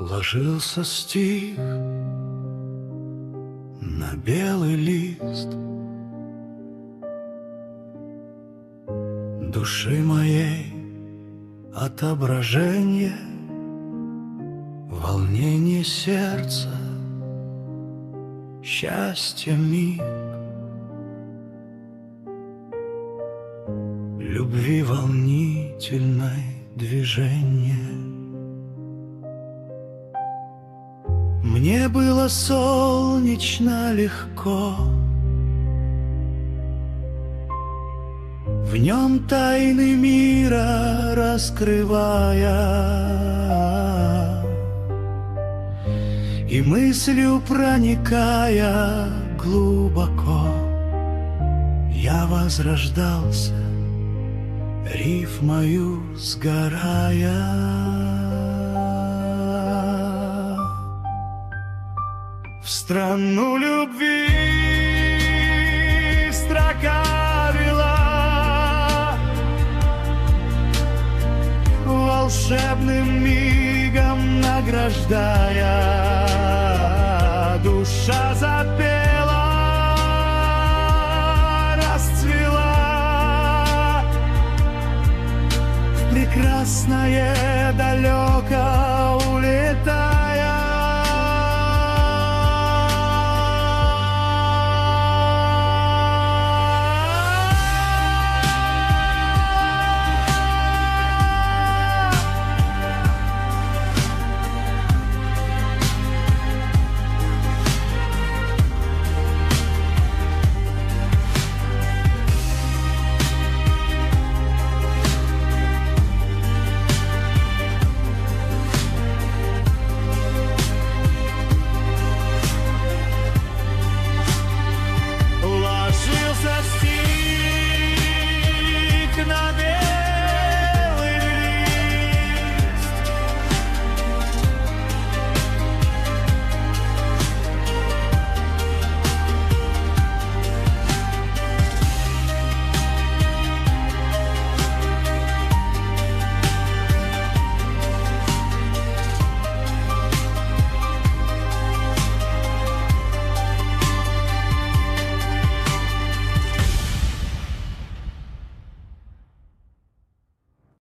Ложился стих на белый лист души моей, отображение, волнение сердца, счастье миг, любви волнительное движение. Мне было солнечно легко, в нем тайны мира раскрывая, и мыслью проникая глубоко, я возрождался, рифмою сгорая. В страну любви строка вела, волшебным мигом награждая.